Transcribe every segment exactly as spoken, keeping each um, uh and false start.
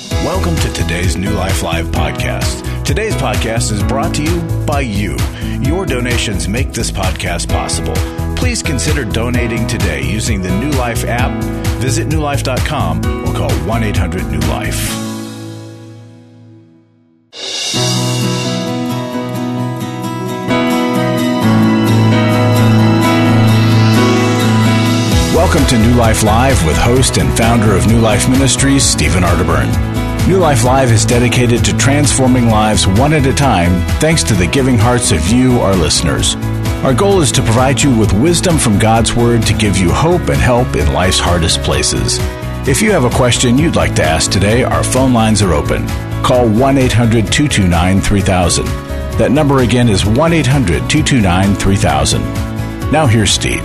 Welcome to today's New Life Live podcast. Today's podcast is brought to you by you. Your donations make this podcast possible. Please consider donating today using the New Life app. Visit new life dot com or call one eight hundred new life. Welcome to New Life Live with host and founder of New Life Ministries, Stephen Arterburn. New Life Live is dedicated to transforming lives one at a time thanks to the giving hearts of you, our listeners. Our goal is to provide you with wisdom from God's Word to give you hope and help in life's hardest places. If you have a question you'd like to ask today, our phone lines are open. Call one eight hundred two two nine three thousand. That number again is one eight hundred two two nine three thousand. Now here's Steve.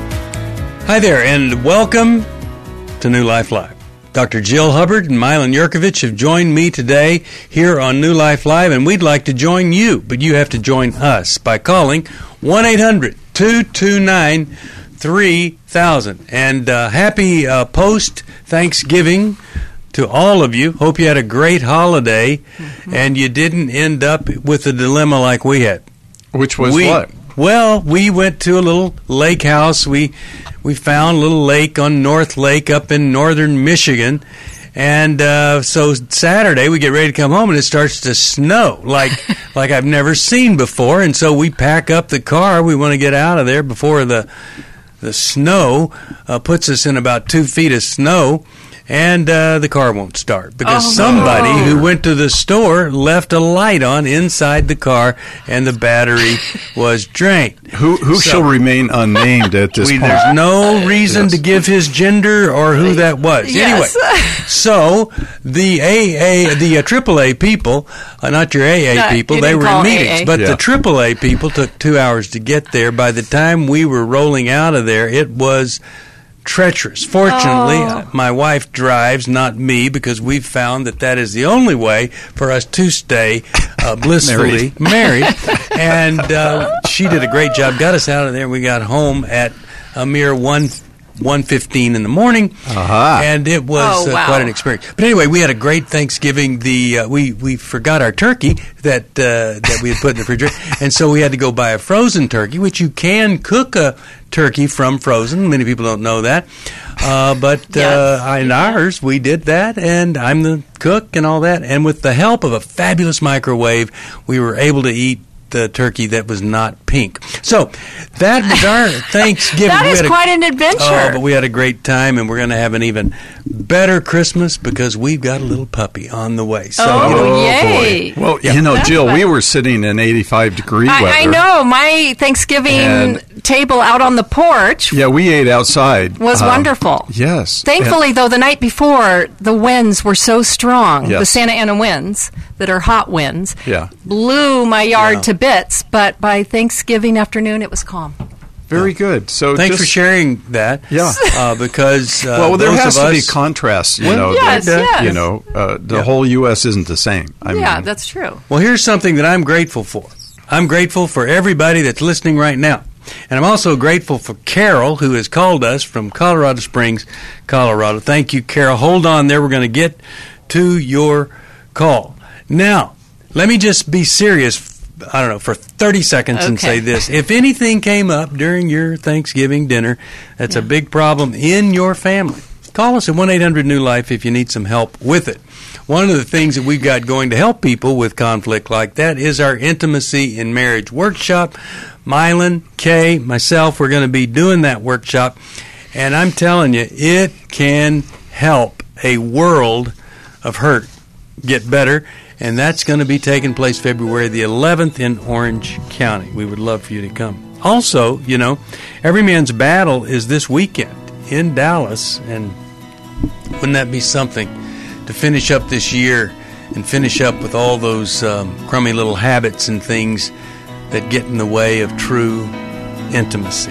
Hi there, and welcome to New Life Live. Doctor Jill Hubbard and Milan Yurkovich have joined me today here on New Life Live, and we'd like to join you, but you have to join us by calling one eight hundred two two nine three thousand. And uh, happy uh, post-Thanksgiving to all of you. Hope you had a great holiday, mm-hmm. and you didn't end up with a dilemma like we had. Which was we, what? Well, we went to a little lake house. We we found a little lake on North Lake up in northern Michigan. And uh, so Saturday we get ready to come home and it starts to snow like like I've never seen before. And so we pack up the car. We want to get out of there before the the snow uh, puts us in about two feet of snow. And uh, the car won't start because oh, somebody no. who went to the store left a light on inside the car, and the battery was drained. Who who so, shall remain unnamed at this we, point? There's no reason yes. to give his gender or who that was. Yes. Anyway, so the A A, the uh, triple A people, uh, not your A A no, people, they were in meetings, A A. but yeah. the triple A people took two hours to get there. By the time we were rolling out of there, it was treacherous. Fortunately, oh. my wife drives, not me, because we've found that that is the only way for us to stay uh, blissfully married. married. And uh, she did a great job, got us out of there. We got home at a mere one one fifteen in the morning, uh-huh. and it was oh, wow. uh, quite an experience. But anyway, we had a great Thanksgiving. The uh, we we forgot our turkey that uh, that we had put in the refrigerator, and so we had to go buy a frozen turkey, which you can cook a turkey from frozen. Many people don't know that, uh, but yes. uh, in ours we did that, and I'm the cook and all that. And with the help of a fabulous microwave, we were able to eat the turkey that was not pink. So that was our Thanksgiving. That we is had a, quite an adventure. Oh, but we had a great time, and we're going to have an even better Christmas because we've got a little puppy on the way. So, oh, you know, yay. Well, yeah. you know, That's Jill, fun. we were sitting in eighty-five degree weather. I, I know. My Thanksgiving And- table out on the porch Yeah, we ate outside. was Um, wonderful. Yes. Thankfully, And- though, the night before, the winds were so strong, Yes. the Santa Ana winds that are hot winds, Yeah. blew my yard Yeah. to bits, but by Thanksgiving afternoon, it was calm. Very good. So thanks just, for sharing that. Yeah. Uh, because uh, Well, there those has of to us, be contrasts. You Well, know, yes, that, yes. You know, uh, the Yeah. whole U S isn't the same. I yeah, mean, that's true. Well, here's something that I'm grateful for. I'm grateful for everybody that's listening right now. And I'm also grateful for Carol, who has called us from Colorado Springs, Colorado. Thank you, Carol. Hold on there. We're going to get to your call. Now, let me just be serious, I don't know, for thirty seconds and Okay. say this. If anything came up during your Thanksgiving dinner that's a big problem in your family, call us at one eight hundred new life if you need some help with it. One of the things that we've got going to help people with conflict like that is our Intimacy in Marriage workshop. Milan, Kay, myself, we're going to be doing that workshop. And I'm telling you, it can help a world of hurt get better. And that's going to be taking place February the eleventh in Orange County. We would love for you to come. Also, you know, Every Man's Battle is this weekend in Dallas. And wouldn't that be something to finish up this year and finish up with all those um, crummy little habits and things that get in the way of true intimacy.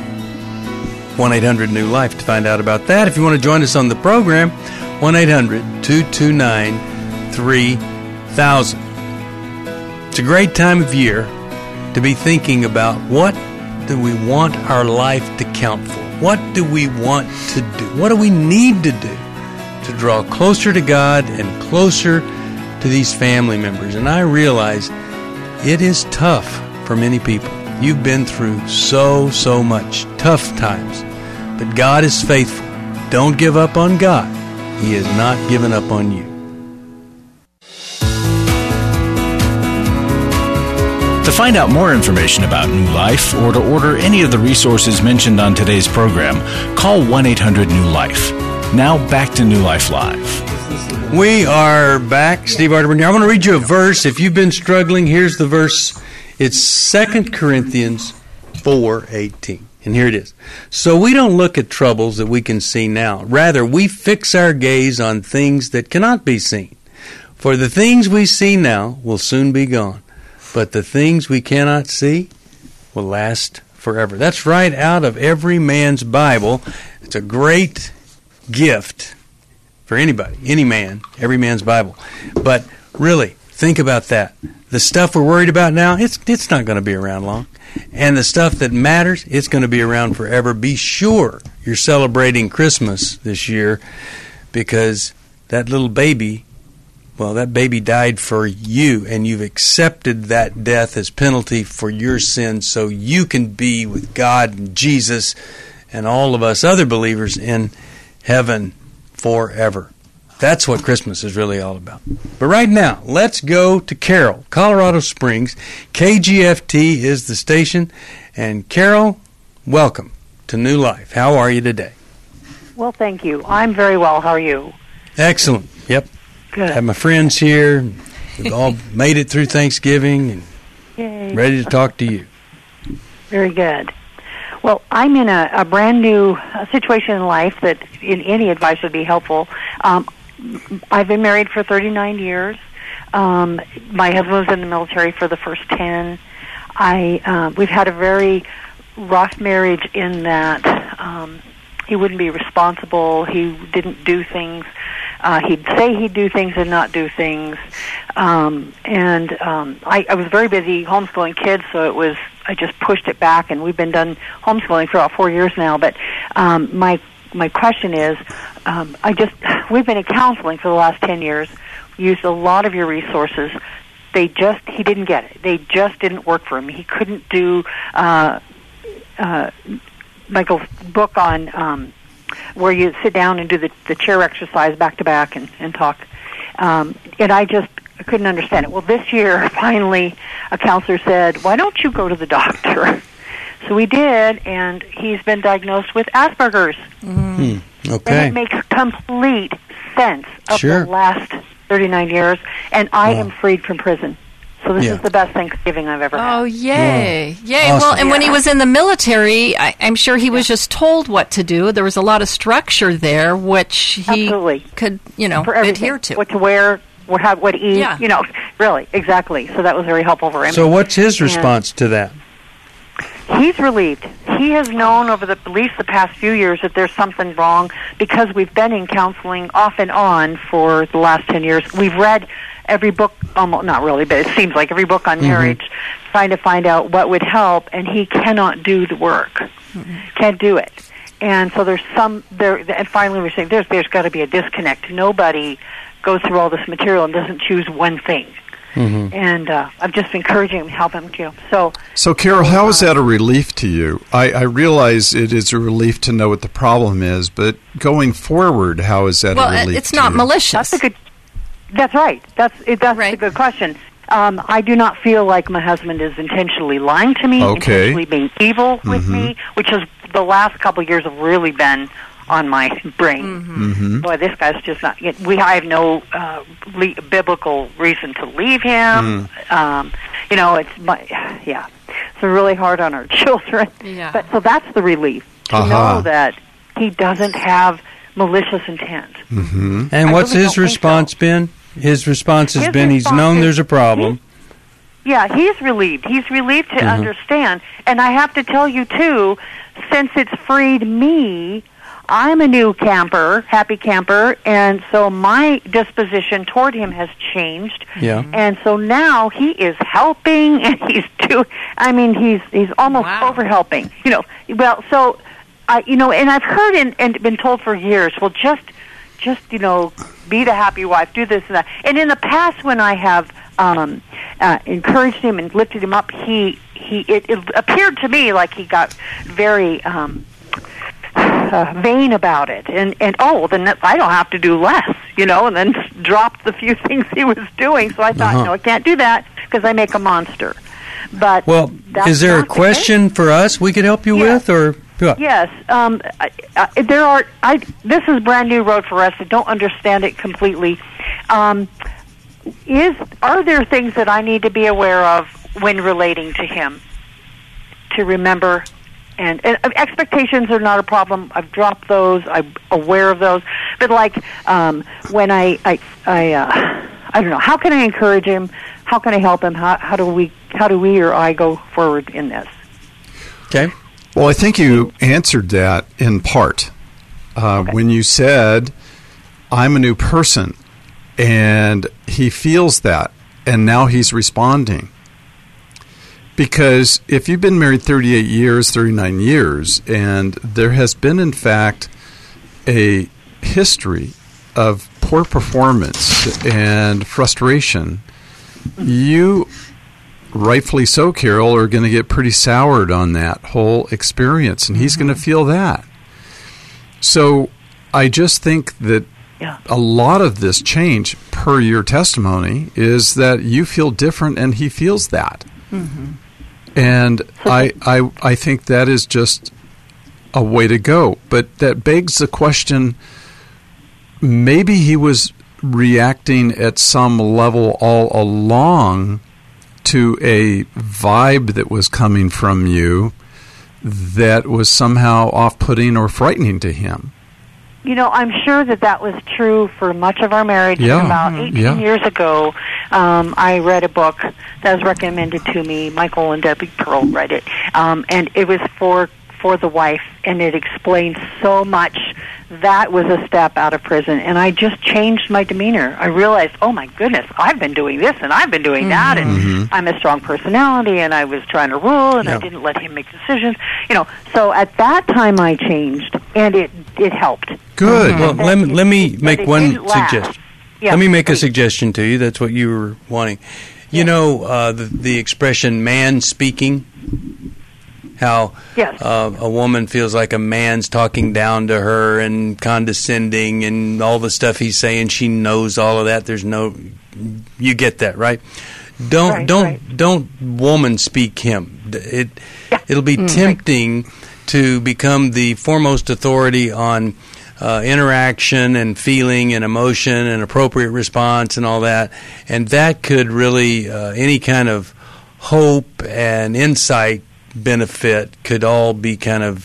one eight hundred new life to find out about that. If you want to join us on the program, one eight hundred two two nine three thousand. It's a great time of year to be thinking about what do we want our life to count for? What do we want to do? What do we need to do to draw closer to God and closer to these family members. And I realize it is tough for many people. You've been through so, so much tough times. But God is faithful. Don't give up on God. He has not given up on you. To find out more information about New Life or to order any of the resources mentioned on today's program, call one eight hundred new life. Now back to New Life Live. We are back. Steve Arterburn here. I want to read you a verse. If you've been struggling, here's the verse. It's Second Corinthians four eighteen. And here it is. So we don't look at troubles that we can see now. Rather, we fix our gaze on things that cannot be seen. For the things we see now will soon be gone. But the things we cannot see will last forever. That's right out of every man's Bible. It's a great gift for anybody, any man, every man's Bible. But really, think about that. The stuff we're worried about now, it's it's not going to be around long. And the stuff that matters, it's going to be around forever. Be sure you're celebrating Christmas this year because that little baby, well, that baby died for you, and you've accepted that death as penalty for your sins so you can be with God and Jesus and all of us other believers in heaven forever. That's what Christmas is really all about. But right now, let's go to Carol, Colorado Springs. K G F T is the station. And Carol, welcome to New Life. How are you today? Well, thank you. I'm very well. How are you? Excellent. Yep. Good. I have my friends here. We've all made it through Thanksgiving and Yay. ready to talk to you. Very good. Well, I'm in a, a brand new uh, situation in life that in any advice would be helpful. Um, I've been married for thirty-nine years. Um, my husband was in the military for the first ten. I uh, we've had a very rough marriage in that um, he wouldn't be responsible. He didn't do things. Uh, he'd say he'd do things and not do things. Um, and um, I, I was very busy homeschooling kids, so it was I just pushed it back, and we've been done homeschooling for about four years now. But um, my my question is, um, I just we've been in counseling for the last ten years. We used a lot of your resources. They just he didn't get it. They just didn't work for him. He couldn't do uh, uh, Michael's book on. Um, where you sit down and do the, the chair exercise back to back and, and talk. Um, and I just I couldn't understand it. Well, this year, finally, a counselor said, why don't you go to the doctor? So we did, and he's been diagnosed with Asperger's. Mm. Okay. And it makes complete sense of Sure. the last thirty-nine years, and I Wow. am freed from prison. So this Yeah. is the best Thanksgiving I've ever had. Oh, yay. Wow. Yay. Awesome. Well, and when he Yeah. was in the military, I, I'm sure he was just told what to do. There was a lot of structure there, which he Absolutely. could, you know, For everything. adhere to. What to wear, what, how, what to eat, Yeah. you know, really, exactly. So that was very helpful for him. So what's his And- response to that? He's relieved. He has known over the, at least the past few years that there's something wrong because we've been in counseling off and on for the last ten years. We've read every book, almost not really, but it seems like every book on Mm-hmm. marriage, trying to find out what would help, and he cannot do the work. Mm-hmm. Can't do it. And so there's some there, and finally we're saying there's there's got to be a disconnect. Nobody goes through all this material and doesn't choose one thing. Mm-hmm. And uh, I'm just encouraging him, help him too. So, So, Carol, how is that a relief to you? I, I realize it is a relief to know what the problem is, but going forward, how is that well, a relief it's to not you? malicious. that's a good. That's right. That's it, that's Right. a good question. Um, I do not feel like my husband is intentionally lying to me, Okay. intentionally being evil with me, which is the last couple of years have really been on my brain. Mm-hmm. Boy, this guy's just not. We I have no uh, le- biblical reason to leave him. Um, you know, it's my yeah. It's really hard on our children. Yeah. But so that's the relief to Uh-huh. know that he doesn't have malicious intent. Mm-hmm. And I what's really his don't think response so. been? His response has His been he's response known is- there's a problem. Yeah, he's relieved. He's relieved to Mhm. understand. And I have to tell you, too, since it's freed me, I'm a new camper, happy camper, and so my disposition toward him has changed. Yeah. And so now he is helping, and he's do. I mean, he's he's almost Wow. over helping. You know, well, so I, you know, and I've heard and, and been told for years. Well, just just, you know, be the happy wife, do this and that. And in the past, when I have um, uh, encouraged him and lifted him up, he he it, it appeared to me like he got very um, uh, vain about it, and and oh, then I don't have to do less, you know, and then dropped the few things he was doing. So I thought, Uh-huh. no, I can't do that because I make a monster. But Well, that's is there a not the question for us we could help you Yes. with, or yeah. Yes, um, I, I, there are. I this is brand new road for us. I don't understand it completely. Um, is are there things that I need to be aware of when relating to him? To remember, and, and expectations are not a problem. I've dropped those. I'm aware of those. But like um, when I I I, uh, I don't know. How can I encourage him? How can I help him? How, how do we how do we or I go forward in this? Okay. Well, I think you answered that in part uh, Okay. when you said, I'm a new person, and he feels that, and now he's responding. Because if you've been married thirty-eight years, thirty-nine years, and there has been, in fact, a history of poor performance and frustration, you, rightfully so, Carol, are going to get pretty soured on that whole experience, and he's going to feel that. So I just think that Yeah. a lot of this change, per your testimony, is that you feel different and he feels that. Mm-hmm. And I, I, I think that is just a way to go. But that begs the question, maybe he was reacting at some level all along to a vibe that was coming from you that was somehow off-putting or frightening to him. You know, I'm sure that that was true for much of our marriage. Yeah. About Mhm. eighteen Yeah. years ago, um, I read a book that was recommended to me. Michael and Debbie Pearl read it, um, and it was for for the wife, and it explained so much. That was a step out of prison, and I just changed my demeanor. I realized, oh my goodness, I've been doing this and I've been doing that, and Mm-hmm. I'm a strong personality, and I was trying to rule, and Yeah. I didn't let him make decisions. You know, so at that time I changed, and it it helped. Good. Well, let me, let me But make it one didn't last. suggestion. Yeah, Let me make a please. suggestion to you. That's what you were wanting. You know, uh, the, the expression man speaking, how Yes. uh, a woman feels like a man's talking down to her and condescending and all the stuff he's saying. She knows all of that. There's no, you get that, right? Don't Right, don't right. don't woman speak him. It Yeah. it'll be Mm, tempting to become the foremost authority on uh, interaction and feeling and emotion and appropriate response and all that, and that could really uh, any kind of hope and insight benefit could all be kind of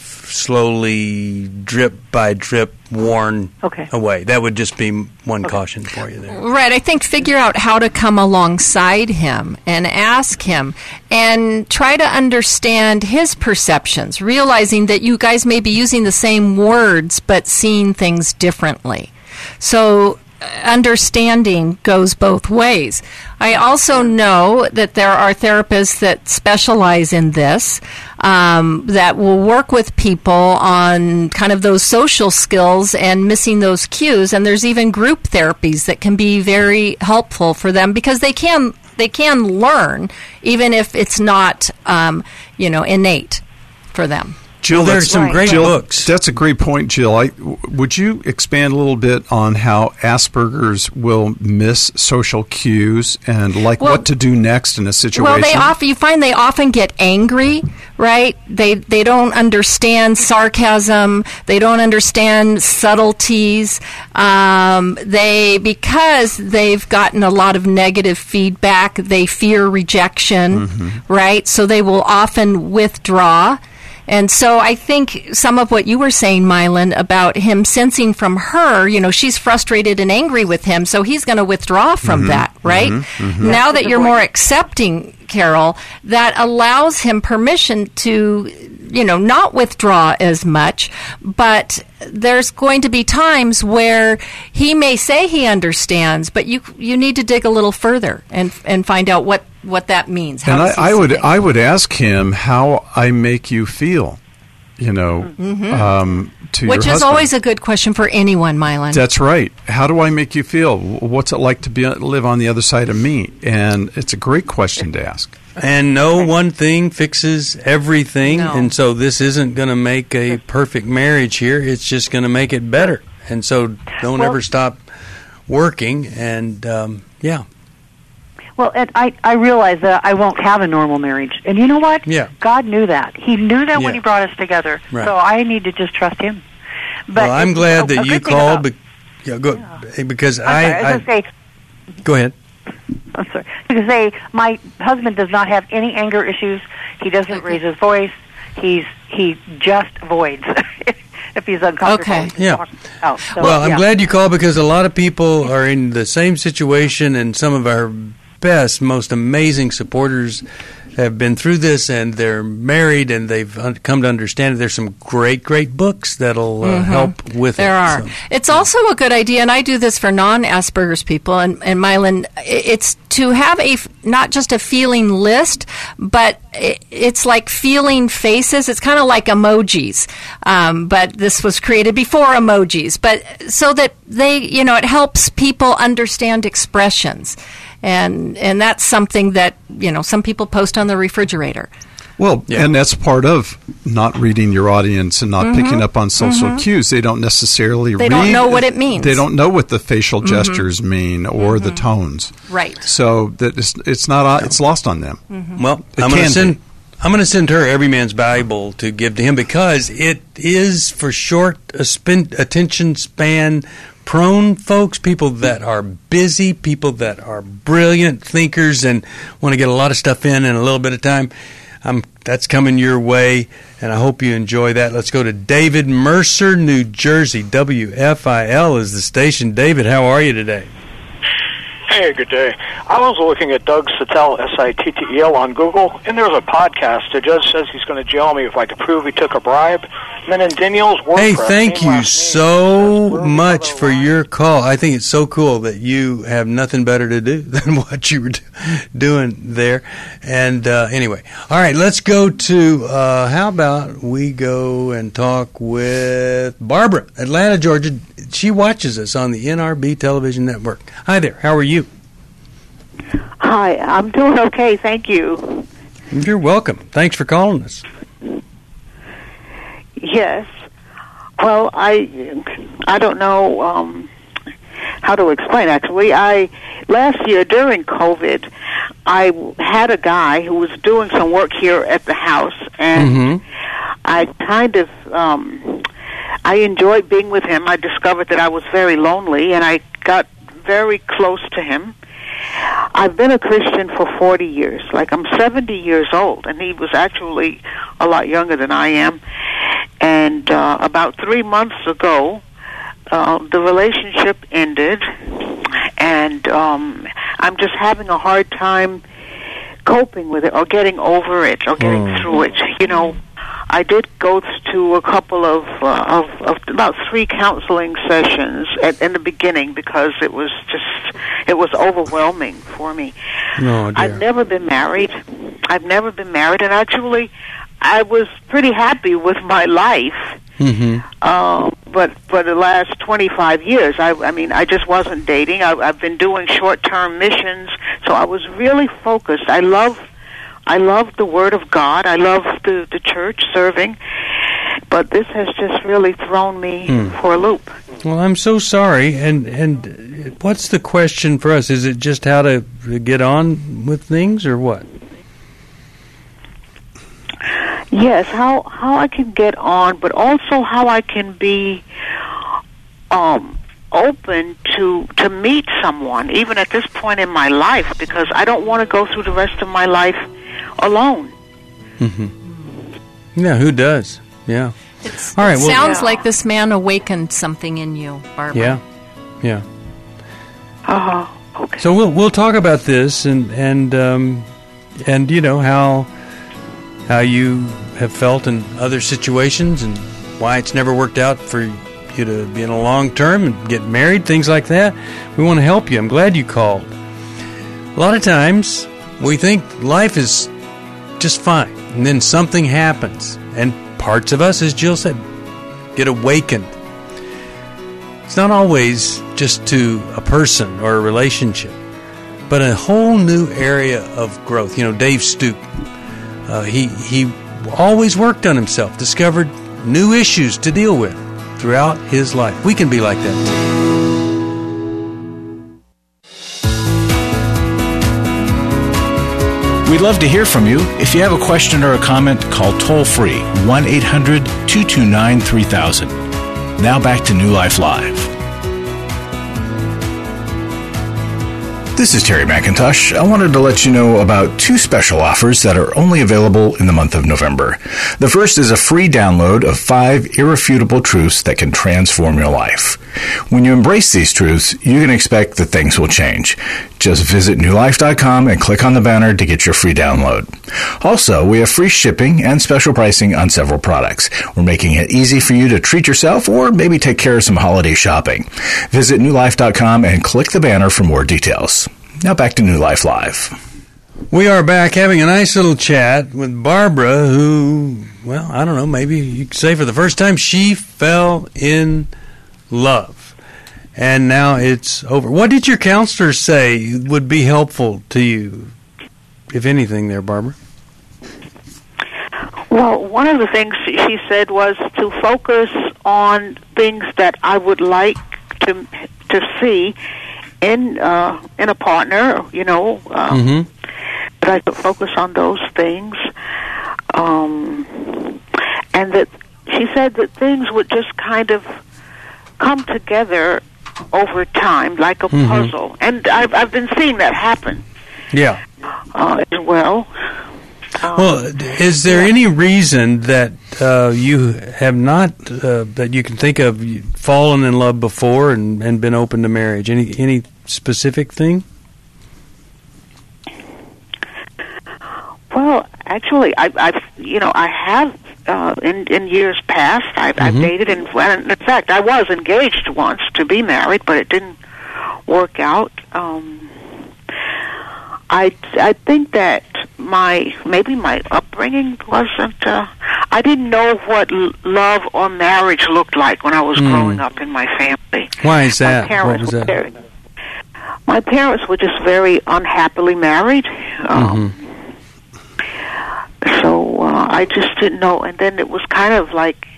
slowly drip by drip worn Okay. away. That would just be one caution for you there. Right. I think figure out how to come alongside him and ask him and try to understand his perceptions, realizing that you guys may be using the same words but seeing things differently. So uh, understanding goes both ways. I also know that there are therapists that specialize in this, um, that will work with people on kind of those social skills and missing those cues. And there's even group therapies that can be very helpful for them because they can they can learn even if it's not um, you know innate for them. Jill, Well, there's that's- some Right. great Jill, books. That's a great point, Jill. I, w- would you expand a little bit on how Asperger's will miss social cues and like Well- what to do next in a situation? Well, they often you find they often get angry, right? They they don't understand sarcasm. They don't understand subtleties. Um, they because they've gotten a lot of negative feedback. They fear rejection, right? So they will often withdraw. And so I think some of what you were saying, Mylan, about him sensing from her, you know, she's frustrated and angry with him, so he's going to withdraw from that, right? Now that you're more accepting, Carol, that allows him permission to, you know, not withdraw as much, but there's going to be times where he may say he understands, but you you need to dig a little further and and find out what what that means. How and I, does he I see would things? I would ask him how I make you feel. you know, mm-hmm. um, to Which your is husband. always a good question for anyone, Mylan. That's right. How do I make you feel? What's it like to be live on the other side of me? And it's a great question to ask. And no one thing fixes everything, No. and so this isn't going to make a perfect marriage here. It's just going to make it better. And so don't Well- ever stop working, and um, yeah. Well, and I, I realize that I won't have a normal marriage. And you know what? Yeah. God knew that. He knew that Yeah. when He brought us together. Right. So I need to just trust Him. But Well, I'm it's- glad a- that a you good thing called, about- be- yeah, go, because I'm I, sorry, I was I going to say, go ahead. I'm sorry. I was going to say, my husband does not have any anger issues. He doesn't Okay. raise his voice. He's He just avoids if he's uncomfortable. Okay. he Yeah. walks out. So, Well, I'm yeah. glad you called because a lot of people are in the same situation, and some of our best, most amazing supporters have been through this, and they're married, and they've un- come to understand it. There's some great, great books that'll uh, help with There it. are. So- It's also a good idea, and I do this for non-Asperger's people, and, and Mylan, i- it's to have a, f- not just a feeling list, but i- it's like feeling faces. It's kind of like emojis, um, but this was created before emojis, but so that they, you know, it helps people understand expressions. And and that's something that, you know, some people post on the refrigerator. Well, Yeah. and that's part of not reading your audience and not picking up on social cues. They don't necessarily They read. don't know what it means. They don't know what the facial gestures mean or the tones. Right. So that it's, it's not it's lost on them. Well, It I'm going can to send. be. I'm going to send her Every Man's Bible to give to him because it is for short uh, spin, attention span prone folks, people that are busy, people that are brilliant thinkers and want to get a lot of stuff in in a little bit of time. Um, that's coming your way, and I hope you enjoy that. Let's go to David Mercer, New Jersey. W F I L is the station. David, how are you today? Hey, good day. I was looking at Doug Sattel, S I T T E L, on Google, and there's a podcast. The judge says he's going to jail me if I could prove he took a bribe. And then in Danielle's WordPress, Hey, thank same you last name, so says, much "Where's for the your call. I think it's so cool that you have nothing better to do than what you were do- doing there. And uh, anyway, all right, let's go to, uh, how about we go and talk with Barbara, Atlanta, Georgia. She watches us on the N R B television network. Hi there, how are you? Hi, I'm doing okay, thank you. You're welcome. Thanks for calling us. Yes. Well, I I don't know um, how to explain. Actually, I last year during COVID, I had a guy who was doing some work here at the house, and Mm-hmm. I kind of um, I enjoyed being with him. I discovered that I was very lonely, and I got very close to him. I've been a Christian for forty years. Like, I'm seventy years old, and he was actually a lot younger than I am. And uh, about three months ago, uh, the relationship ended, and um, I'm just having a hard time coping with it, or getting over it, or getting Mm. through it. You know, I did go to a couple of, uh, of, of about three counseling sessions at, in the beginning because it was just, it was overwhelming for me. Oh, dear. I've never been married. I've never been married, and actually, I was pretty happy with my life. Mm-hmm. Uh, but for the last twenty-five years, I, I mean, I just wasn't dating. I, I've been doing short-term missions, so I was really focused. I love, I love the Word of God. I love the, the church serving, but this has just really thrown me Hmm. for a loop. Well, I'm so sorry. And and what's the question for us? Is it just how to get on with things, or what? Yes, how how I can get on, but also how I can be um, open to to meet someone, even at this point in my life, because I don't want to go through the rest of my life alone. Mm-hmm. Yeah, who does? Yeah. It's, All right, it well- sounds Yeah. like this man awakened something in you, Barbara. Yeah. Yeah. Oh, okay. So we'll we'll talk about this and and um, and you know how how you have felt in other situations and why it's never worked out for you to be in a long term and get married, things like that. We want to help you. I'm glad you called. A lot of times we think life is just fine, and then something happens, and parts of us, as Jill said, get awakened. It's not always just to a person or a relationship, but a whole new area of growth. You know, Dave Stoop, uh, he he always worked on himself, discovered new issues to deal with throughout his life. We can be like that too. We'd love to hear from you. If you have a question or a comment, call toll-free one eight hundred two two nine three thousand. Now back to New Life Live. This is Terry McIntosh. I wanted to let you know about two special offers that are only available in the month of November. The first is a free download of five irrefutable truths that can transform your life. When you embrace these truths, you can expect that things will change. Just visit new life dot com and click on the banner to get your free download. Also, we have free shipping and special pricing on several products. We're making it easy for you to treat yourself or maybe take care of some holiday shopping. Visit new life dot com and click the banner for more details. Now back to New Life Live. We are back having a nice little chat with Barbara, who, well, I don't know, maybe you could say for the first time she fell in love. And now it's over. What did your counselor say would be helpful to you, if anything there, Barbara? Well, one of the things she said was to focus on things that I would like to to see in uh, in a partner, you know, um, mm-hmm. that I could focus on those things, um, and that she said that things would just kind of come together over time, like a mm-hmm. puzzle, and I've I've been seeing that happen. Yeah. Uh, as well. Um, well, is there yeah. any reason that uh, you have not, uh, that you can think of, fallen in love before and, and been open to marriage? Any any specific thing? Well, actually, I, I've you know I have uh, in in years past. I've, mm-hmm. I've dated, and well, in fact, I was engaged once to be married, but it didn't work out. Um, I, I think that my maybe my upbringing wasn't. Uh, I didn't know what l- love or marriage looked like when I was mm. growing up in my family. Why is that? My parents what was that? Were very, my parents were just very unhappily married. Um, mm-hmm. So uh, I just didn't know, and then it was kind of like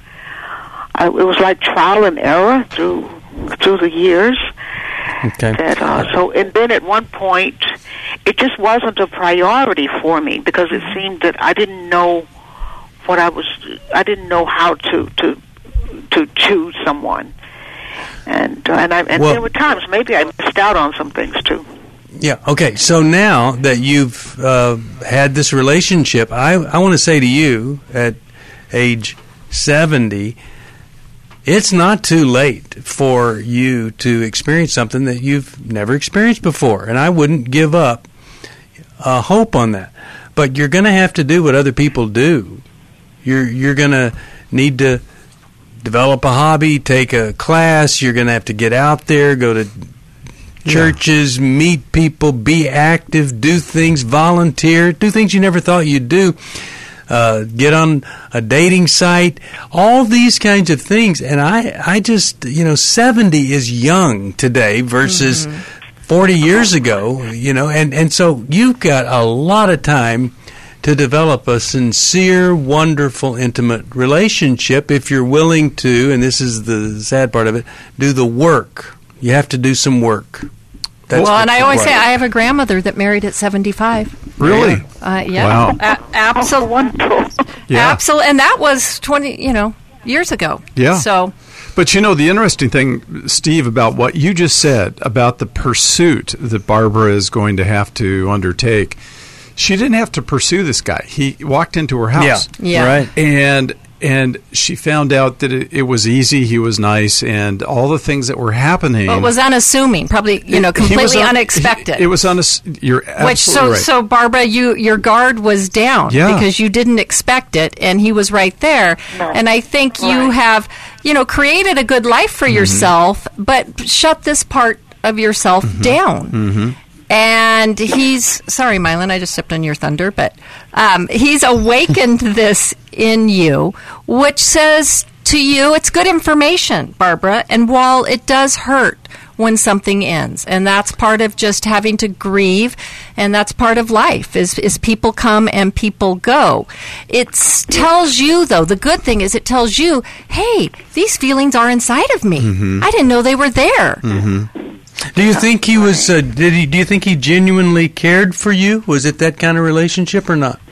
I, it was like trial and error through through the years. Okay. That, uh, so, and then at one point, it just wasn't a priority for me because it seemed that I didn't know what I was. I didn't know how to to to choose someone, and uh, and I and well, there were times maybe I missed out on some things too. Yeah. Okay. So now that you've uh, had this relationship, I I want to say to you at age seventy. It's not too late for you to experience something that you've never experienced before, and I wouldn't give up uh, hope on that. But you're going to have to do what other people do. You're you're going to need to develop a hobby, take a class. You're going to have to get out there, go to churches, yeah. meet people, be active, do things, volunteer, do things you never thought you'd do. Uh, get on a dating site, all these kinds of things. And I, I just, you know, seventy is young today versus mm-hmm. forty years ago, you know, and, and so you've got a lot of time to develop a sincere, wonderful, intimate relationship if you're willing to, and this is the sad part of it, do the work. You have to do some work. That's well, and I always say I have a grandmother that married at seventy-five. Really? Uh, yeah. Wow. A- absolutely. Wonderful. Yeah. Absolutely. And that was twenty, you know, years ago. Yeah. So. But you know, the interesting thing, Steve, about what you just said about the pursuit that Barbara is going to have to undertake, she didn't have to pursue this guy. He walked into her house. Yeah. Yeah. Right. And and she found out that it, it was easy, he was nice, and all the things that were happening. Well, it was unassuming, probably, you know, completely un- unexpected. He, it was unass- You're absolutely Which, so, right. So, Barbara, you your guard was down yeah. because you didn't expect it, and he was right there. No. And I think right. you have, you know, created a good life for mm-hmm. yourself, but shut this part of yourself mm-hmm. down. Mm-hmm. And he's, sorry, Mylan, I just stepped on your thunder, but um, he's awakened this in you, which says to you, it's good information, Barbara, and while it does hurt when something ends, and that's part of just having to grieve, and that's part of life, is, is people come and people go. It tells you, though, the good thing is it tells you, hey, these feelings are inside of me. Mm-hmm. I didn't know they were there. Mm-hmm. Do you think he was? Uh, did he? Do you think he genuinely cared for you? Was it that kind of relationship or not?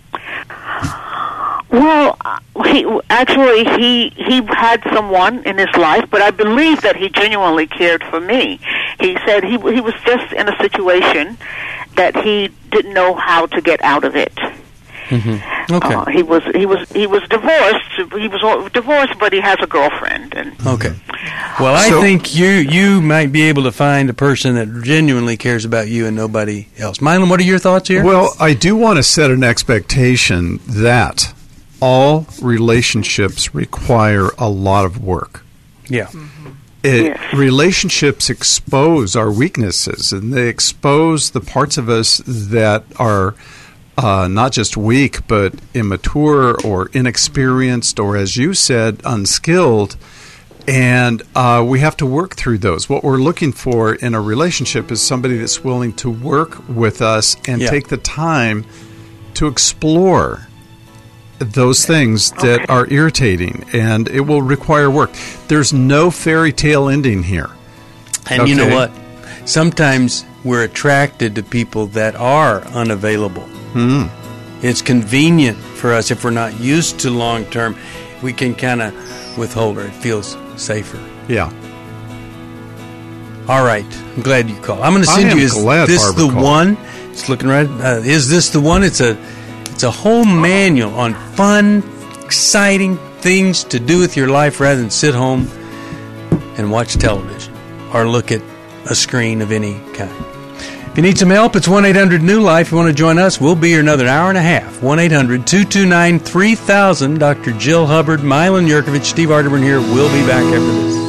Well, he, actually, he he had someone in his life, but I believe that he genuinely cared for me. He said he he was just in a situation that he didn't know how to get out of it. Mm-hmm. Okay. Uh, he was he was he was divorced. He was divorced, but he has a girlfriend. And okay. Well, I so, think you you might be able to find a person that genuinely cares about you and nobody else. Mylan, what are your thoughts here? Well, I do want to set an expectation that all relationships require a lot of work. Yeah. Mm-hmm. It, yes. Relationships expose our weaknesses, and they expose the parts of us that are uh, not just weak, but immature or inexperienced, or, as you said, unskilled. And uh, we have to work through those. What we're looking for in a relationship is somebody that's willing to work with us and yeah. take the time to explore those things that okay. are irritating, and it will require work. There's no fairy tale ending here. And okay. you know what? Sometimes we're attracted to people that are unavailable. Mm. It's convenient for us if we're not used to long term. We can kind of withhold her. It feels safer. Yeah. All right. I'm glad you called. I'm going to I send am you. Is glad this Barbara the called. one? It's looking right. Uh, is this the one? It's a. It's a whole manual on fun, exciting things to do with your life rather than sit home and watch television or look at a screen of any kind. If you need some help, it's one eight hundred new life. If you want to join us, we'll be here another hour and a half. one eight hundred two two nine three thousand. Doctor Jill Hubbard, Mylan Yurkovich, Steve Arterburn here. We'll be back after this.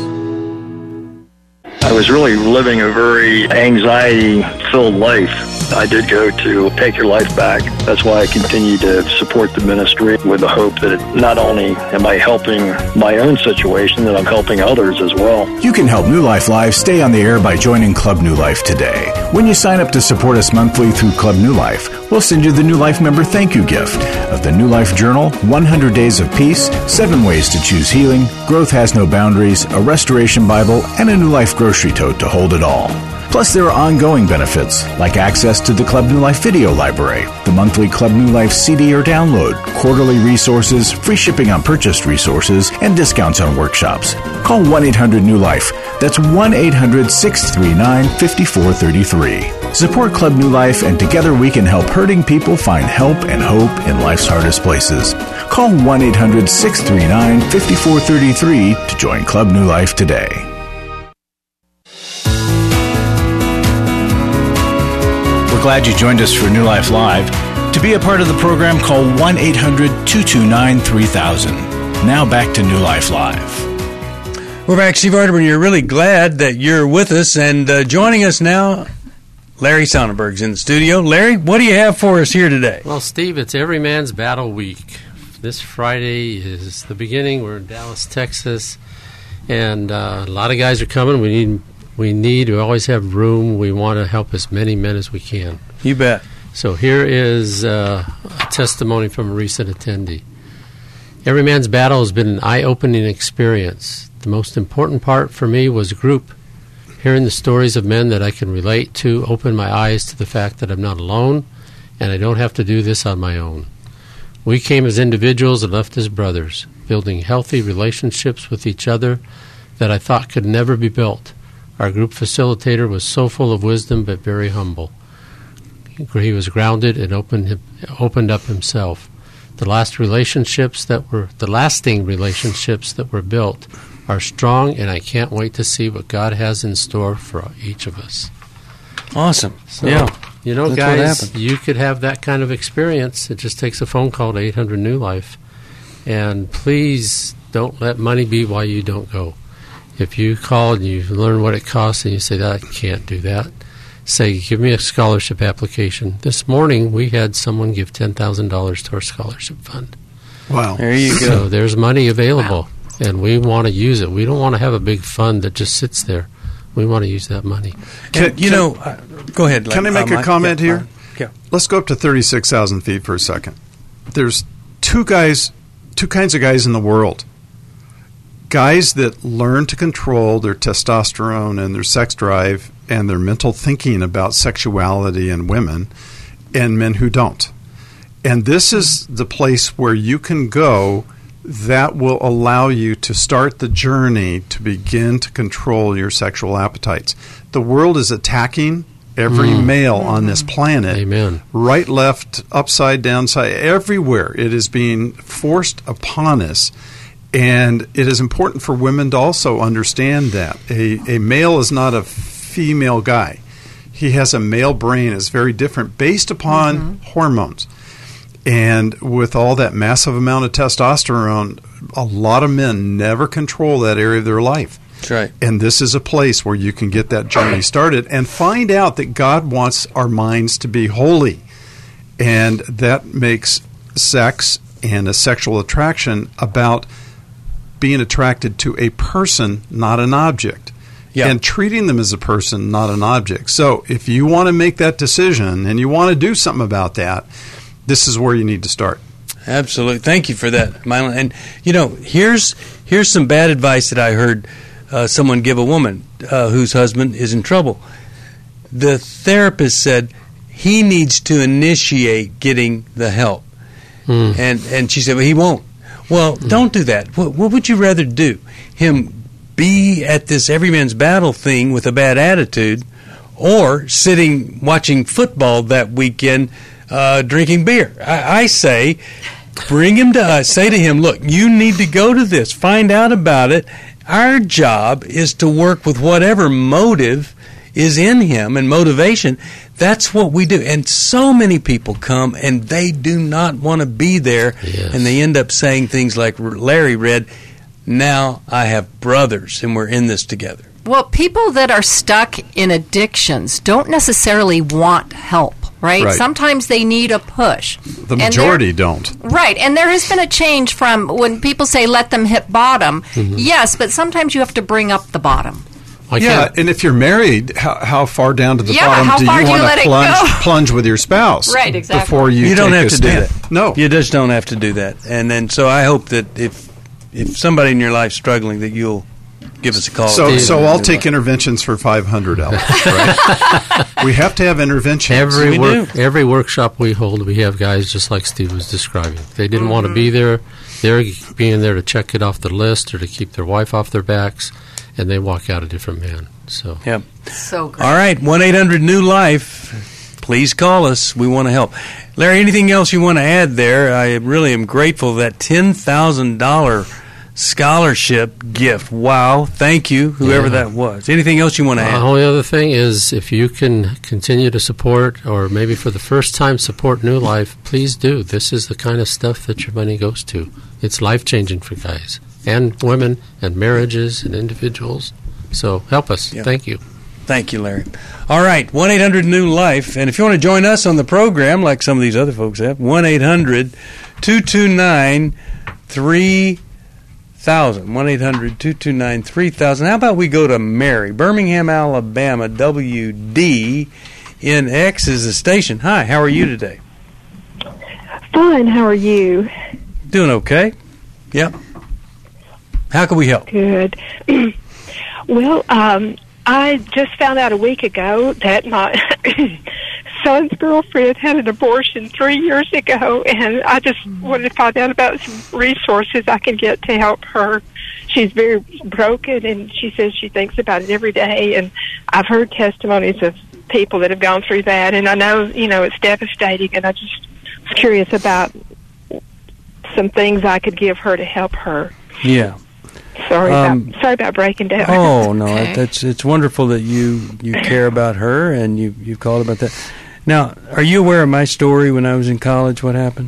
I was really living a very anxiety-filled life. I did go to Take Your Life Back. That's why I continue to support the ministry with the hope that it, not only am I helping my own situation, that I'm helping others as well. You can help New Life Live stay on the air by joining Club New Life today. When you sign up to support us monthly through Club New Life, we'll send you the New Life member thank you gift of the New Life Journal, one hundred Days of Peace, seven Ways to Choose Healing, Growth Has No Boundaries, a Restoration Bible, and a New Life grocery tote to hold it all. Plus, there are ongoing benefits, like access to the Club New Life video library, the monthly Club New Life C D or download, quarterly resources, free shipping on purchased resources, and discounts on workshops. Call one eight hundred new life. That's one eight hundred six three nine five four three three. Support Club New Life, and together we can help hurting people find help and hope in life's hardest places. Call one eight hundred six three nine five four three three to join Club New Life today. Glad you joined us for New Life Live. To be a part of the program, call one eight hundred two two nine three thousand. Now back to New Life Live. We're back, Steve Arterburn. You're really glad that you're with us, and uh, joining us now, Larry Sonnenberg's in the studio. Larry, what do you have for us here today? Well, Steve, it's Every Man's Battle Week. This Friday is the beginning. We're in Dallas, Texas, and uh, a lot of guys are coming. We need We need, we always have room. We want to help as many men as we can. You bet. So here is uh, a testimony from a recent attendee. Every Man's Battle has been an eye-opening experience. The most important part for me was group. Hearing the stories of men that I can relate to opened my eyes to the fact that I'm not alone and I don't have to do this on my own. We came as individuals and left as brothers, building healthy relationships with each other that I thought could never be built. Our group facilitator was so full of wisdom but very humble. He was grounded and opened opened up himself. The last relationships that were the lasting relationships that were built are strong, and I can't wait to see what God has in store for each of us. Awesome. So, yeah. You know, That's guys, you could have that kind of experience. It just takes a phone call to eight hundred new life. And please don't let money be why you don't go. If you call and you learn what it costs and you say, that I can't do that, say, give me a scholarship application. This morning, we had someone give ten thousand dollars to our scholarship fund. Wow. There you go. So there's money available, wow. and we want to use it. We don't want to have a big fund that just sits there. We want to use that money. Can, and, you can, know, uh, go ahead. Can I make uh, a comment yeah, here? Yeah. Let's go up to thirty-six thousand feet for a second. There's two guys, two kinds of guys in the world. Guys that learn to control their testosterone and their sex drive and their mental thinking about sexuality and women, and men who don't. And this is the place where you can go that will allow you to start the journey to begin to control your sexual appetites. The world is attacking every mm. male on this planet. Amen. Right, left, upside down, side, everywhere. It is being forced upon us. And it is important for women to also understand that. A, a male is not a female guy. He has a male brain. It's very different based upon mm-hmm. hormones. And with all that massive amount of testosterone, a lot of men never control that area of their life. That's right. And this is a place where you can get that journey started and find out that God wants our minds to be holy. And that makes sex and a sexual attraction about being attracted to a person, not an object, yeah. and treating them as a person, not an object. So if you want to make that decision and you want to do something about that, this is where you need to start. Absolutely. Thank you for that, Mylon. And, you know, here's here's some bad advice that I heard uh, someone give a woman uh, whose husband is in trouble. The therapist said he needs to initiate getting the help. Mm. And, and she said, well, he won't. Well, mm. don't do that. What, what would you rather do? Him be at this everyman's battle thing with a bad attitude, or sitting watching football that weekend uh, drinking beer? I, I say bring him to us. Say to him, look, you need to go to this. Find out about it. Our job is to work with whatever motive is in him and motivation. That's what we do. And so many people come and they do not want to be there. Yes. And they end up saying things like Larry read, now I have brothers and we're in this together. Well, people that are stuck in addictions don't necessarily want help, right? Right. Sometimes they need a push. The majority don't. Right. And there has been a change from when people say let them hit bottom. Mm-hmm. Yes, but sometimes you have to bring up the bottom. I yeah, can't. And if you're married, how, how far down to the yeah, bottom do you want to plunge, go? plunge with your spouse? Right, exactly. Before you, you don't take have a to stand. do that. No, you just don't have to do that. And then, so I hope that if if somebody in your life's struggling, that you'll give us a call. So, so I'll take life. interventions for five hundred dollars. Right? We have to have interventions. Every work, every workshop we hold, we have guys just like Steve was describing. They didn't mm-hmm. want to be there. They're being there to check it off the list or to keep their wife off their backs, and they walk out a different man. So, yep. So great. All right, one eight hundred new life. Please call us. We want to help. Larry, anything else you want to add there? I really am grateful for that ten thousand dollars scholarship gift. Wow. Thank you, whoever yeah. that was. Anything else you want to uh, add? The only other thing is if you can continue to support, or maybe for the first time support New Life, please do. This is the kind of stuff that your money goes to. It's life-changing for guys and women and marriages and individuals. So help us. Yep. Thank you. Thank you, Larry. All right, one eight hundred new life. And if you want to join us on the program, like some of these other folks have, one eight hundred two two nine three thousand. one eight hundred two two nine three thousand. How about we go to Mary, Birmingham, Alabama, W D N X is the station. Hi, how are you today? Fine, how are you? Doing okay. Yep. How can we help? Good. Well, um, I just found out a week ago that my son's girlfriend had an abortion three years ago, and I just wanted to find out about some resources I can get to help her. She's very broken, and she says she thinks about it every day, and I've heard testimonies of people that have gone through that, and I know, you know, it's devastating, and I just was curious about some things I could give her to help her. Yeah. Sorry um, about sorry about breaking down. Oh no, okay. that's it's wonderful that you, you care about her and you you called about that. Now, are you aware of my story when I was in college? What happened?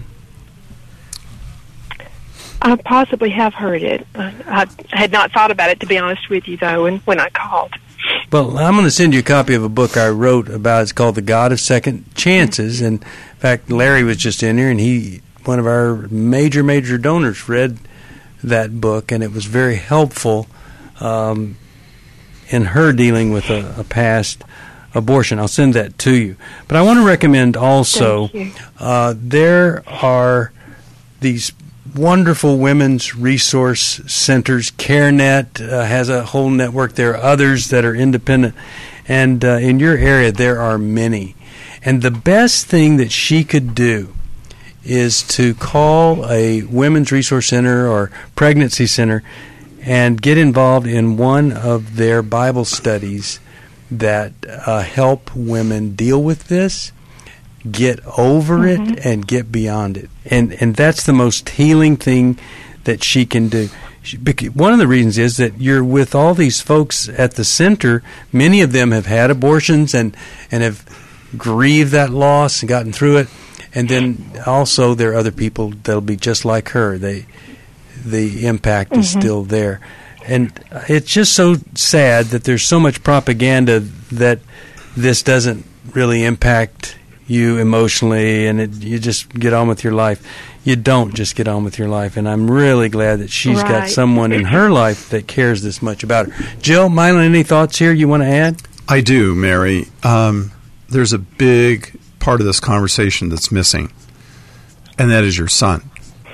I possibly have heard it. I had not thought about it, to be honest with you, though, and when I called. Well, I'm going to send you a copy of a book I wrote about. It's called The God of Second Chances. And in fact, Larry was just in here, and he, one of our major, major donors, read that book, and it was very helpful um, in her dealing with a, a past abortion. I'll send that to you. But I want to recommend also, uh, there are these wonderful women's resource centers. CareNet uh, has a whole network. There are others that are independent. And uh, in your area, there are many. And the best thing that she could do is to call a women's resource center or pregnancy center and get involved in one of their Bible studies that uh, help women deal with this, get over mm-hmm. it, and get beyond it. And and that's the most healing thing that she can do. She, one of the reasons is that you're with all these folks at the center. Many of them have had abortions and, and have grieved that loss and gotten through it. And then also there are other people that'll be just like her. They the impact mm-hmm. is still there. And it's just so sad that there's so much propaganda that this doesn't really impact you emotionally, and it, you just get on with your life. You don't just get on with your life, and I'm really glad that she's right. got someone in her life that cares this much about her. Jill, Mylon, any thoughts here you want to add? I do, Mary. Um, there's a big part of this conversation that's missing, and that is your son.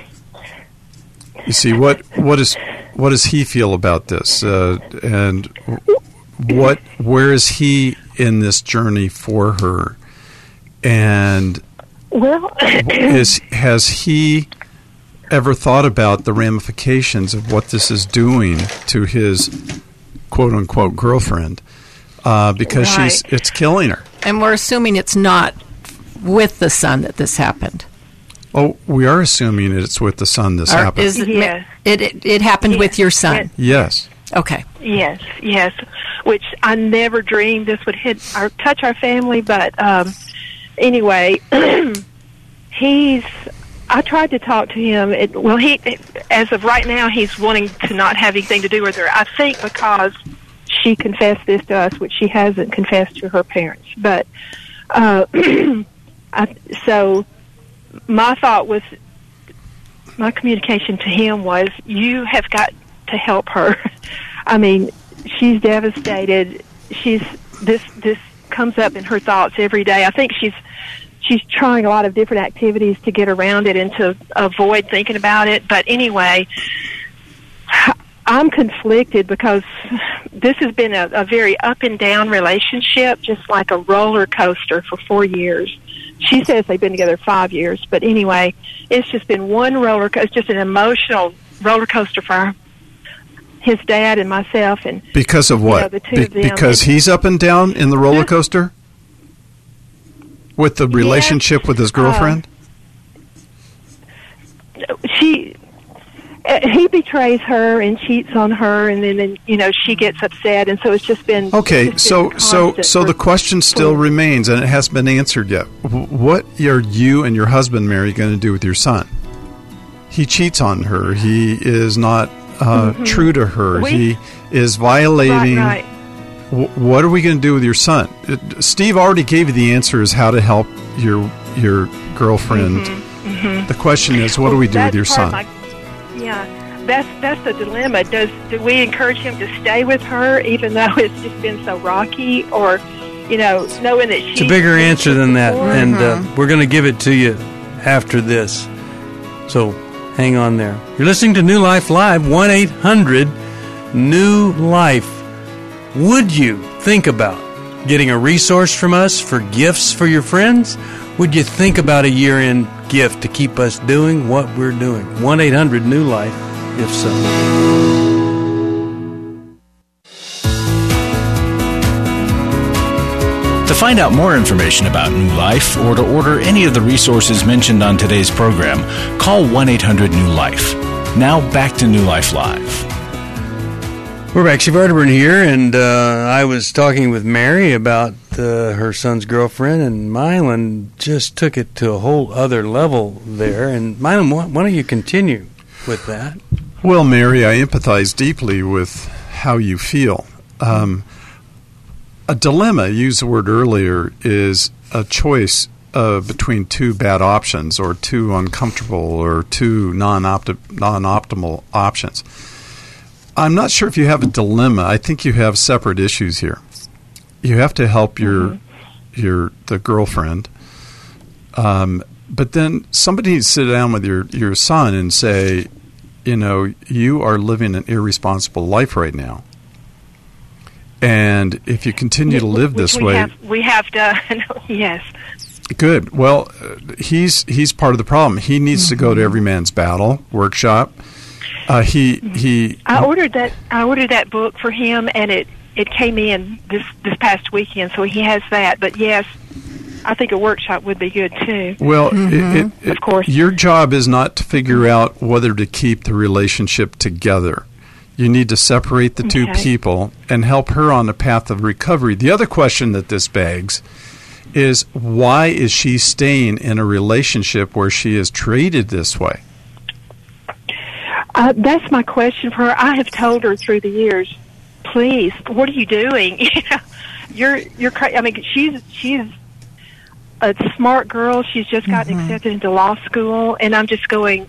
You see, what what is what does he feel about this, uh, and what where is he in this journey for her, and well, is has he ever thought about the ramifications of what this is doing to his quote unquote girlfriend? Uh, because right. she's it's killing her, and we're assuming it's not with the son that this happened. Oh, we are assuming it's with the son this or happened. Is it, yes. it, it, it happened yes. with your son? Yes. Okay. Yes, yes. Which I never dreamed this would hit or touch our family, but um, anyway, he's. I tried to talk to him. It, well, he, as of right now, he's wanting to not have anything to do with her. I think because she confessed this to us, which she hasn't confessed to her parents. But uh, I, so. My thought was, my communication to him was, you have got to help her. I mean, she's devastated. She's this this comes up in her thoughts every day. I think she's she's trying a lot of different activities to get around it and to avoid thinking about it. But anyway, I'm conflicted because this has been a, a very up and down relationship, just like a roller coaster for four years. She says they've been together five years, but anyway, it's just been one roller coaster. It's just an emotional roller coaster for his dad and myself. And because of what? You know, the two Be- of them. Because he's up and down in the roller coaster with the relationship yes, with his girlfriend. Uh, she. Uh, he betrays her and cheats on her, and then, then you know she gets upset, and so it's just been okay. Just so been so so the question still remains, and it hasn't been answered yet. What are you and your husband, Mary, going to do with your son? He cheats on her. He is not uh, mm-hmm. true to her. We, he is violating. Right, right. W- what are we going to do with your son? It, Steve already gave you the answer: is how to help your your girlfriend. Mm-hmm, mm-hmm. The question is, what well, do we do with your son? My, Yeah, that's that's the dilemma. Does do we encourage him to stay with her, even though it's just been so rocky, or you know, knowing that she's it's a bigger answer than that, before? and Mm-hmm. uh, we're going to give it to you after this. So hang on there. You're listening to New Life Live. one eight hundred New Life. Would you think about getting a resource from us for gifts for your friends? Would you think about a year-end gift to keep us doing what we're doing? one eight hundred New Life, if so. To find out more information about New Life or to order any of the resources mentioned on today's program, call one eight hundred New Life. Now back to New Life Live. We're back. Steve Arterburn here, and uh, I was talking with Mary about uh, her son's girlfriend, and Mylon just took it to a whole other level there. And Mylon, why, why don't you continue with that? Well, Mary, I empathize deeply with how you feel. Um, a dilemma, you used the word earlier, is a choice uh, between two bad options or two uncomfortable or two non-opti- non-optimal options. I'm not sure if you have a dilemma. I think you have separate issues here. You have to help your mm-hmm. your the girlfriend, um, but then somebody needs to sit down with your, your son and say, you know, you are living an irresponsible life right now. And if you continue to live this we way, have, we have done. Yes. Good. Well, uh, he's he's part of the problem. He needs mm-hmm. to go to Every Man's Battle workshop. Uh, he he. I ordered that. I ordered that book for him, and it, it came in this this past weekend. So he has that. But yes, I think a workshop would be good too. Well, mm-hmm. it, it, of course, your job is not to figure out whether to keep the relationship together. You need to separate the two okay. people and help her on the path of recovery. The other question that this begs is, why is she staying in a relationship where she is treated this way? Uh, that's my question for her. I have told her through the years, please, what are you doing? you're you're cra- I mean, she's she's a smart girl. She's just gotten mm-hmm. accepted into law school, and I'm just going,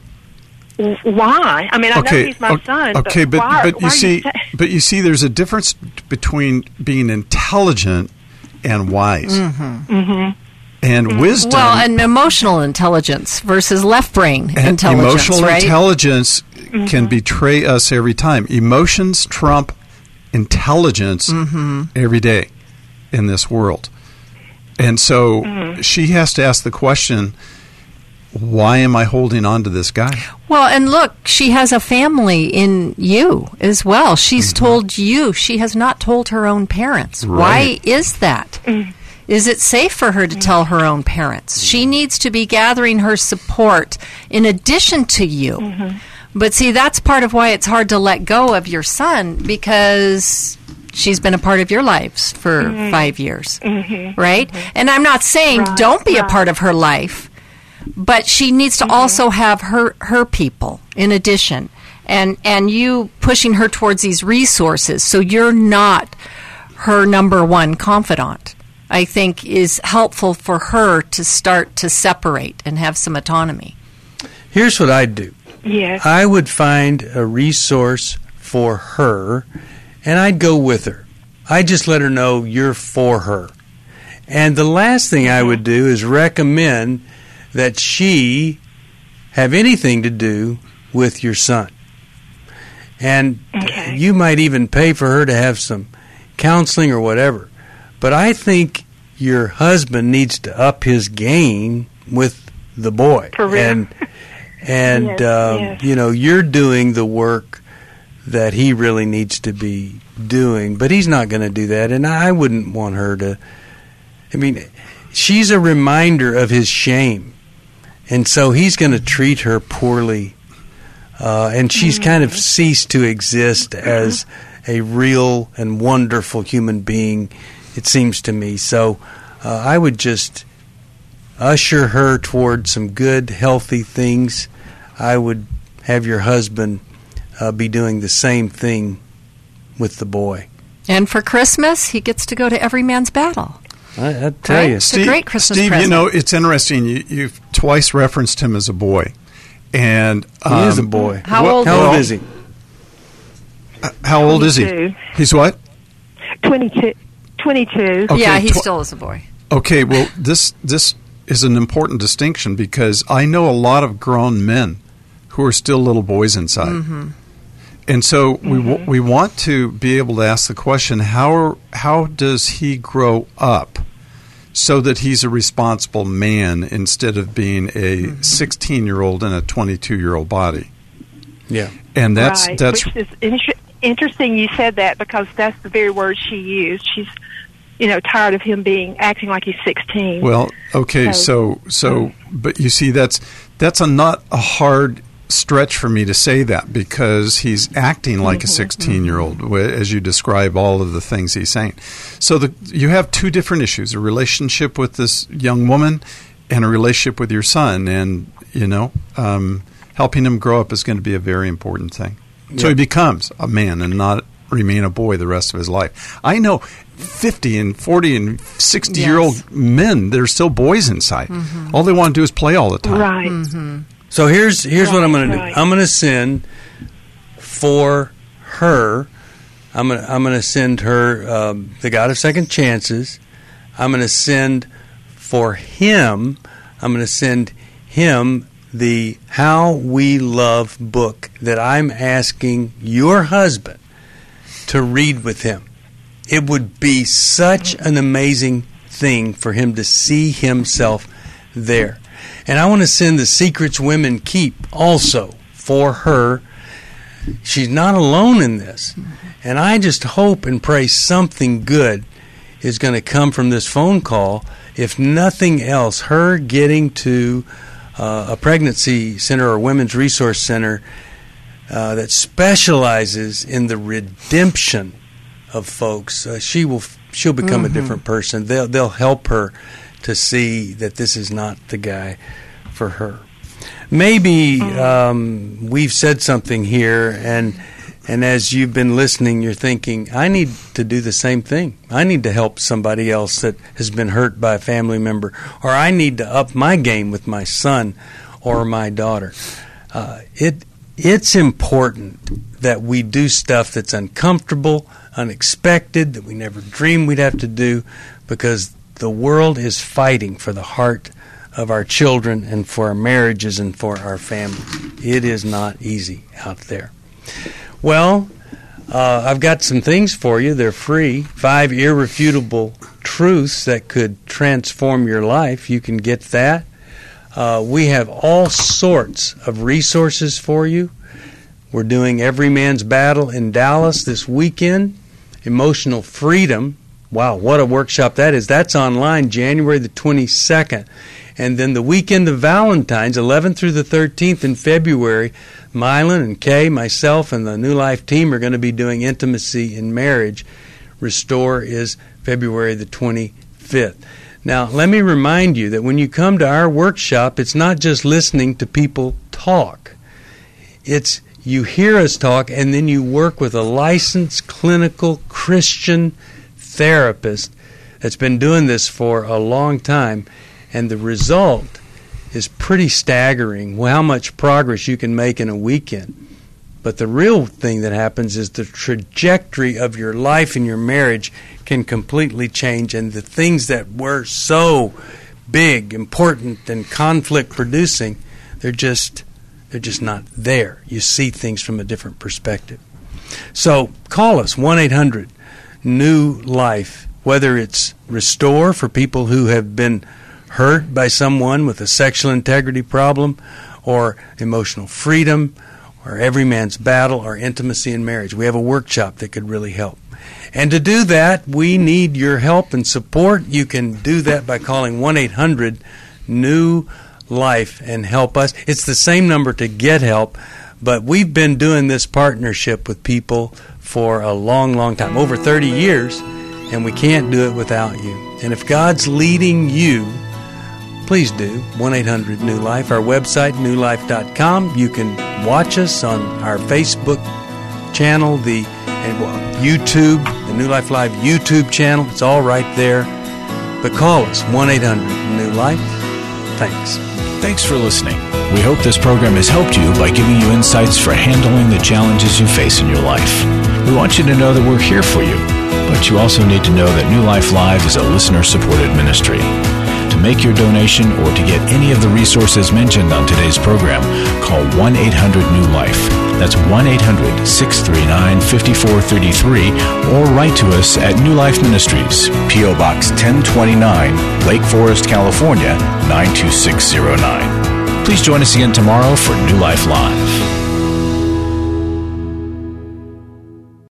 why? I mean, I okay, know he's my okay, son. Okay, but but, why, but you why see, you but you see, there's a difference between being intelligent and wise, mm-hmm. Mm-hmm. and mm-hmm. wisdom. Well, and emotional intelligence versus left brain and intelligence. Emotional right? intelligence mm-hmm. can betray us every time. Emotions trump intelligence mm-hmm. every day in this world, and so mm-hmm. she has to ask the question, why am I holding on to this guy? Well, and look, she has a family in you as well. She's mm-hmm. told you. She has not told her own parents. Right. Why is that? Mm-hmm. Is it safe for her to tell her own parents? She needs to be gathering her support in addition to you. Mm-hmm. But see, that's part of why it's hard to let go of your son, because she's been a part of your lives for mm-hmm. five years, mm-hmm. right? Mm-hmm. And I'm not saying right. don't be right. a part of her life, but she needs to mm-hmm. also have her, her people in addition, and and you pushing her towards these resources so you're not her number one confidant, I think is helpful for her to start to separate and have some autonomy. Here's what I'd do. Yes. I would find a resource for her, and I'd go with her. I'd just let her know you're for her. And the last thing mm-hmm. I would do is recommend that she have anything to do with your son. And okay. you might even pay for her to have some counseling or whatever. But I think your husband needs to up his game with the boy. For real. And, and yes, um, yes. you know, you're doing the work that he really needs to be doing. But he's not going to do that. And I wouldn't want her to... I mean, she's a reminder of his shame. And so he's going to treat her poorly, uh, and she's mm-hmm. kind of ceased to exist as a real and wonderful human being, it seems to me. So uh, I would just usher her toward some good, healthy things. I would have your husband uh, be doing the same thing with the boy. And for Christmas, he gets to go to Every Man's Battle. I, I tell right? you, it's Steve, a great Christmas Steve, present. you know, it's interesting. You, you've twice referenced him as a boy, and um, he is a boy. How what, old? How well, old is he? Uh, how old is he? He's what? twenty-two. twenty-two. Okay, yeah, he tw- still is a boy. Okay, well, this this is an important distinction because I know a lot of grown men who are still little boys inside. Mm-hmm. And so mm-hmm. we w- we want to be able to ask the question, how how does he grow up so that he's a responsible man instead of being a sixteen-year-old mm-hmm. in a twenty-two-year-old body? Yeah. And that's right. that's Which is inter- interesting you said that, because that's the very word she used. She's, you know, tired of him being acting like he's sixteen. Well, okay, so so, so but you see that's that's a not a hard stretch for me to say that, because he's acting like mm-hmm. a sixteen-year-old as you describe all of the things he's saying. So the, you have two different issues, a relationship with this young woman and a relationship with your son, and, you know, um, helping him grow up is going to be a very important thing. Yep. So he becomes a man and not remain a boy the rest of his life. I know fifty and forty and sixty Yes. year old men. They're still boys inside. Mm-hmm. All they want to do is play all the time. Right. Mm-hmm. So here's here's what I'm going to Right, do. I'm going to send for her. I'm going to I'm going to send her um, the God of Second Chances. I'm going to send for him. I'm going to send him the How We Love book that I'm asking your husband to read with him. It would be such an amazing thing for him to see himself there. And I want to send the Secrets Women Keep also for her. She's not alone in this. And I just hope and pray something good is going to come from this phone call. If nothing else, her getting to uh, a pregnancy center or women's resource center uh, that specializes in the redemption of folks, uh, she will she'll become Mm-hmm. a different person. They'll they'll help her to see that this is not the guy for her. Maybe um, we've said something here, and and as you've been listening, you're thinking, I need to do the same thing. I need to help somebody else that has been hurt by a family member, or I need to up my game with my son or my daughter. Uh, it it's important that we do stuff that's uncomfortable, unexpected, that we never dreamed we'd have to do, because the world is fighting for the heart of our children and for our marriages and for our families. It is not easy out there. Well, uh, I've got some things for you. They're free. Five irrefutable truths that could transform your life. You can get that. Uh, we have all sorts of resources for you. We're doing Every Man's Battle in Dallas this weekend. Emotional Freedom. Wow, what a workshop that is. That's online January the twenty-second. And then the weekend of Valentine's, eleventh through the thirteenth in February, Mylan and Kay, myself, and the New Life team are going to be doing Intimacy in Marriage. Restore is February the twenty-fifth. Now, let me remind you that when you come to our workshop, it's not just listening to people talk. It's you hear us talk, and then you work with a licensed clinical Christian therapist that's been doing this for a long time, and the result is pretty staggering, how much progress you can make in a weekend. But the real thing that happens is the trajectory of your life and your marriage can completely change, and the things that were so big, important, and conflict-producing, they're just they're just not there. You see things from a different perspective. So call us, one eight hundred new life, whether it's Restore for people who have been hurt by someone with a sexual integrity problem, or Emotional Freedom, or Every Man's Battle, or Intimacy in Marriage. We have a workshop that could really help. And to do that, we need your help and support. You can do that by calling one eight hundred new life and help us. It's the same number to get help, but we've been doing this partnership with people for a long, long time, over thirty years, and we can't do it without you. And if God's leading you, please do. one eight hundred new life. Our website, new life dot com. You can watch us on our Facebook channel, the and well, YouTube, the New Life Live YouTube channel. It's all right there. But call us, one eight hundred new life. Thanks. Thanks for listening. We hope this program has helped you by giving you insights for handling the challenges you face in your life. We want you to know that we're here for you, but you also need to know that New Life Live is a listener-supported ministry. To make your donation or to get any of the resources mentioned on today's program, call one eight hundred new life. That's one eight hundred six three nine five four three three, or write to us at New Life Ministries, P O Box ten twenty-nine, Lake Forest, California, nine two six zero nine. Please join us again tomorrow for New Life Live.